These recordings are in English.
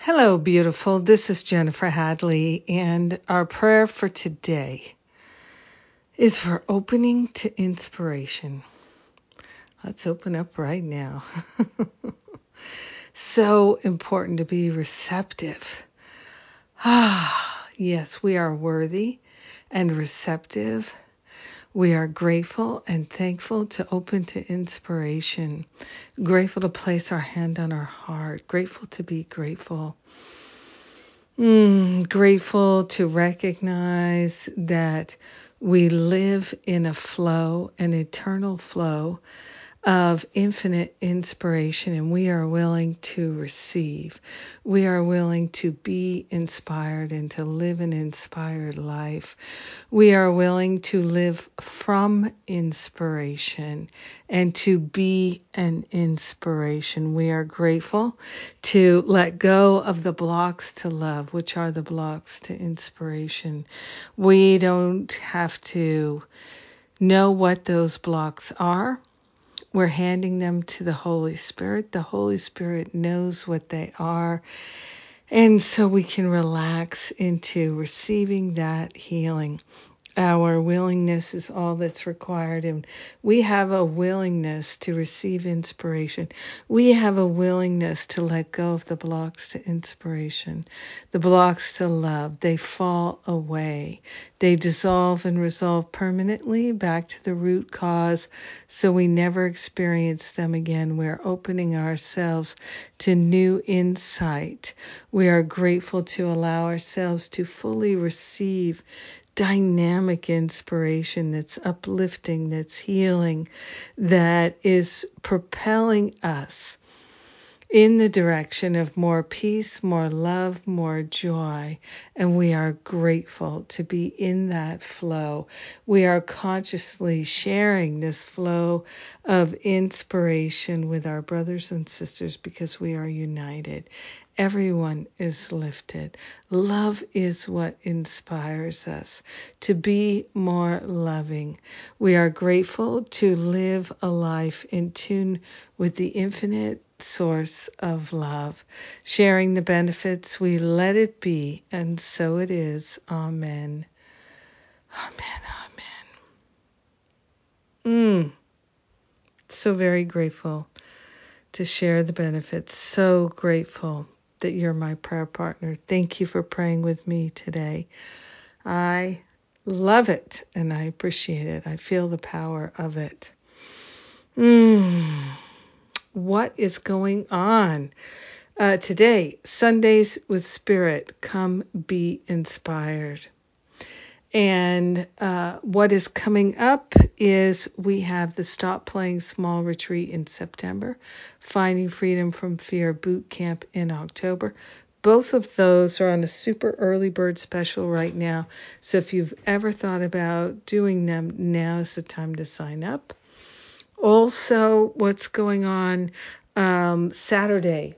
Hello, beautiful. This is Jennifer Hadley, and our prayer for today is for opening to inspiration. Let's open up right now. So important to be receptive. Yes, we are worthy and receptive. We are grateful and thankful to open to inspiration. Grateful to place our hand on our heart. Grateful to be grateful. Grateful to recognize that we live in a flow, an eternal flow of infinite inspiration, and we are willing to receive. We are willing to be inspired and to live an inspired life. We are willing to live from inspiration and to be an inspiration. We are grateful to let go of the blocks to love, which are the blocks to inspiration. We don't have to know what those blocks are. We're handing them to the Holy Spirit. The Holy Spirit knows what they are. And so we can relax into receiving that healing. Our willingness is all that's required, and we have a willingness to receive inspiration. We have a willingness to let go of the blocks to inspiration, the blocks to love. They fall away. They dissolve and resolve permanently back to the root cause, so we never experience them again. We're opening ourselves to new insight. We are grateful to allow ourselves to fully receive dynamic inspiration that's uplifting, that's healing, that is propelling us in the direction of more peace, more love, more joy. And we are grateful to be in that flow. We are consciously sharing this flow of inspiration with our brothers and sisters because we are united. Everyone is lifted. Love is what inspires us to be more loving. We are grateful to live a life in tune with the infinite source of love. Sharing the benefits, we let it be, and so it is. Amen. Amen. Amen. So very grateful to share the benefits. So grateful that you're my prayer partner. Thank you for praying with me today. I love it and I appreciate it. I feel the power of it. What is going on? Today, Sundays with Spirit. Come be inspired. And what is coming up is we have the Stop Playing Small retreat in September, Finding Freedom from Fear boot camp in October. Both of those are on a super early bird special right now. So if you've ever thought about doing them, now is the time to sign up. Also, what's going on Saturday,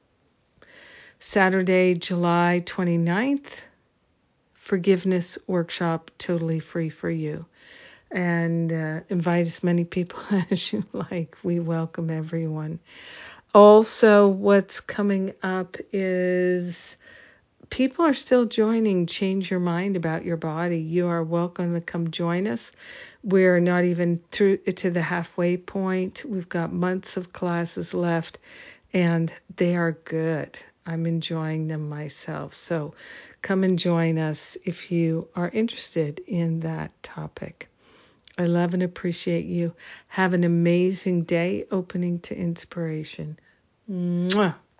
July 29th. Forgiveness workshop, totally free for you. And invite as many people as you like. We welcome everyone. Also, what's coming up is people are still joining Change Your Mind About Your Body. You are welcome to come join us. We're not even through to the halfway point. We've got months of classes left, and they are good. I'm enjoying them myself. So come and join us if you are interested in that topic. I love and appreciate you. Have an amazing day opening to inspiration. Mwah.